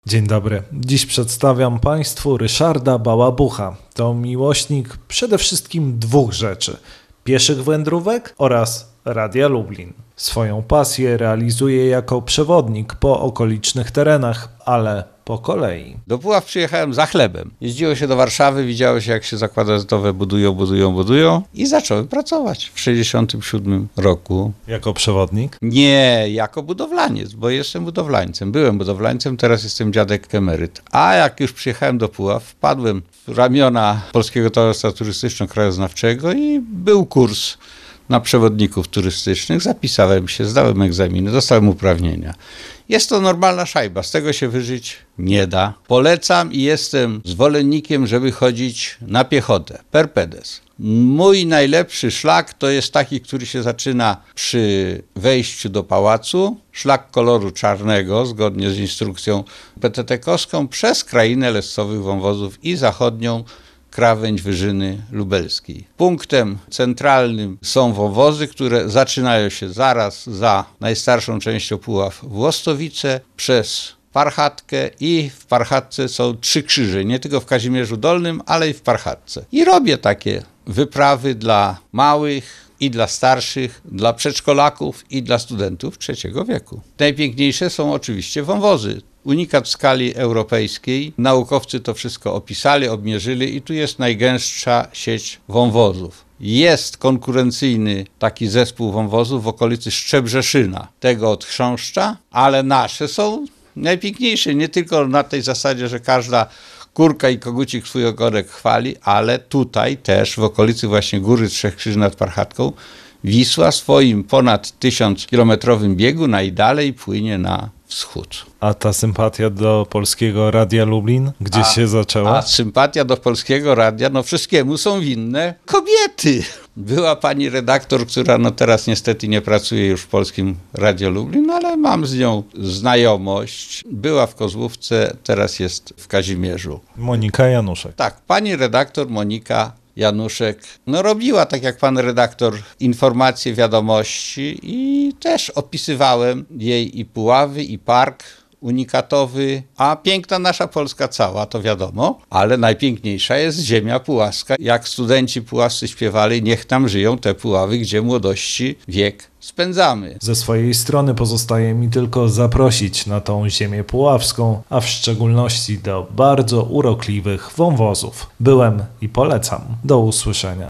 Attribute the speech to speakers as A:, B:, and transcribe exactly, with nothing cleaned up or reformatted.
A: Dzień dobry. Dziś przedstawiam Państwu Ryszarda Bałabucha. To miłośnik przede wszystkim dwóch rzeczy: pieszych wędrówek oraz Radia Lublin. Swoją pasję realizuje jako przewodnik po okolicznych terenach, ale po kolei.
B: Do Puław przyjechałem za chlebem. Jeździło się do Warszawy, widziało się, jak się zakłady azotowe budują, budują, budują i zacząłem pracować w sześćdziesiątym siódmym roku.
A: Jako przewodnik?
B: Nie, jako budowlaniec, bo jestem budowlańcem. Byłem budowlańcem, teraz jestem dziadek emeryt. A jak już przyjechałem do Puław, wpadłem w ramiona Polskiego Towarzystwa Turystyczno-Krajoznawczego i był kurs na przewodników turystycznych. Zapisałem się, zdałem egzaminy, dostałem uprawnienia. Jest to normalna szajba, z tego się wyżyć nie da. Polecam i jestem zwolennikiem, żeby chodzić na piechotę, per pedes. Mój najlepszy szlak to jest taki, który się zaczyna przy wejściu do pałacu. Szlak koloru czarnego, zgodnie z instrukcją P T T-kowską, przez krainę lescowych wąwozów i zachodnią krawędź Wyżyny Lubelskiej. Punktem centralnym są wąwozy, które zaczynają się zaraz za najstarszą częścią Puław Włostowice, przez Parchatkę i w Parchatce są trzy krzyże, nie tylko w Kazimierzu Dolnym, ale i w Parchatce. I robię takie wyprawy dla małych i dla starszych, dla przedszkolaków i dla studentów trzeciego wieku. Najpiękniejsze są oczywiście wąwozy. Unikat w skali europejskiej. Naukowcy to wszystko opisali, obmierzyli i tu jest najgęstsza sieć wąwozów. Jest konkurencyjny taki zespół wąwozów w okolicy Szczebrzeszyna, tego od Chrząszcza, ale nasze są najpiękniejsze, nie tylko na tej zasadzie, że każda kurka i kogucik swój ogonek chwali, ale tutaj też w okolicy właśnie Góry Trzech Krzyży nad Parchatką Wisła swoim ponad tysiąckilometrowym biegu najdalej płynie na wschód.
A: A ta sympatia do Polskiego Radia Lublin, gdzie
B: a,
A: się zaczęła?
B: A sympatia do Polskiego Radia, no wszystkiemu są winne kobiety. Była pani redaktor, która no teraz niestety nie pracuje już w Polskim Radio Lublin, ale mam z nią znajomość. Była w Kozłówce, teraz jest w Kazimierzu.
A: Monika Januszek.
B: Tak, pani redaktor Monika Januszek, no robiła, tak jak pan redaktor, informacje, wiadomości i też opisywałem jej i Puławy, i park unikatowy, a piękna nasza Polska cała, to wiadomo, ale najpiękniejsza jest ziemia puławska. Jak studenci puławscy śpiewali, niech tam żyją te Puławy, gdzie młodości wiek spędzamy.
A: Ze swojej strony pozostaje mi tylko zaprosić na tą ziemię puławską, a w szczególności do bardzo urokliwych wąwozów. Byłem i polecam. Do usłyszenia.